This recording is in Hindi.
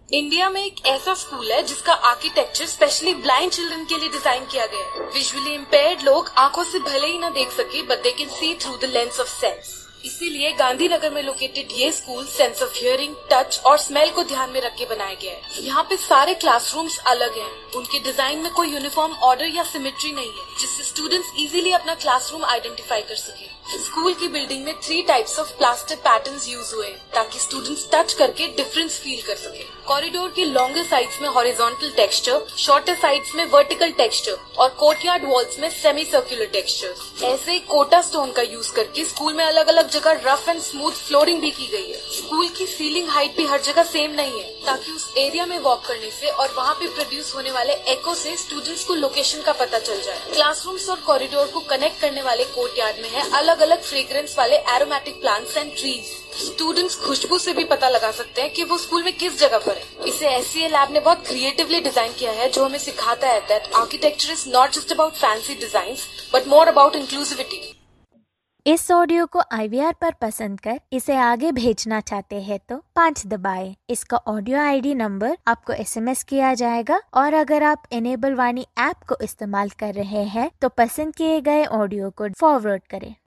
इंडिया में एक ऐसा स्कूल है जिसका आर्किटेक्चर स्पेशली ब्लाइंड चिल्ड्रन के लिए डिजाइन किया गया है। विजुअली इम्पेयर्ड लोग आंखों से भले ही न देख सके but they can see through the lens of sense. इसीलिए गांधीनगर में लोकेटेड ये school sense of hearing, touch और स्मेल को ध्यान में रख के बनाया गया है। यहाँ पे सारे क्लासरूम्स अलग हैं। उनके डिजाइन में कोई यूनिफॉर्म ऑर्डर या सिमेट्री नहीं है, जिससे स्टूडेंट्स इजीली अपना क्लासरूम आइडेंटिफाई कर सके। स्कूल की बिल्डिंग में 3 types of plaster patterns use हुए ताकि स्टूडेंट्स टच करके डिफरेंस फील कर सके। कॉरिडोर के लॉन्गर साइड्स में हॉरिजॉन्टल टेक्सचर, शॉर्टर साइड्स में वर्टिकल टेक्सचर और कोर्टयार्ड वॉल्स में सेमी सर्कुलर टेक्सचर। ऐसे ही कोटा स्टोन का यूज करके स्कूल में अलग अलग जगह रफ एंड स्मूथ फ्लोरिंग भी की गई है। स्कूल की सीलिंग हाइट भी हर जगह सेम नहीं है ताकि उस एरिया में वॉक करने से और वहाँ पे प्रोड्यूस होने वाले एको से स्टूडेंट्स को लोकेशन का पता चल जाए। क्लासरूम्स और कॉरिडोर को कनेक्ट करने वाले कोर्टयार्ड में है अलग अलग फ्रेग्रेंस वाले aromatic plants and trees. Students खुशबू से भी पता लगा सकते हैं कि वो स्कूल में किस जगह पर है। इसे एससीए लैब ने बहुत क्रिएटिवली डिजाइन किया है, जो हमें सिखाता है that architecture is not just about fancy designs but more about inclusivity. इस ऑडियो को IVR पर पसंद कर इसे आगे भेजना चाहते हैं तो 5 दबाएं। इसका ऑडियो ID नंबर आपको SMS किया जाएगा और अगर आप इनेबल वाणी ऐप को इस्तेमाल कर रहे हैं तो पसंद किए गए ऑडियो को फॉरवर्ड करें।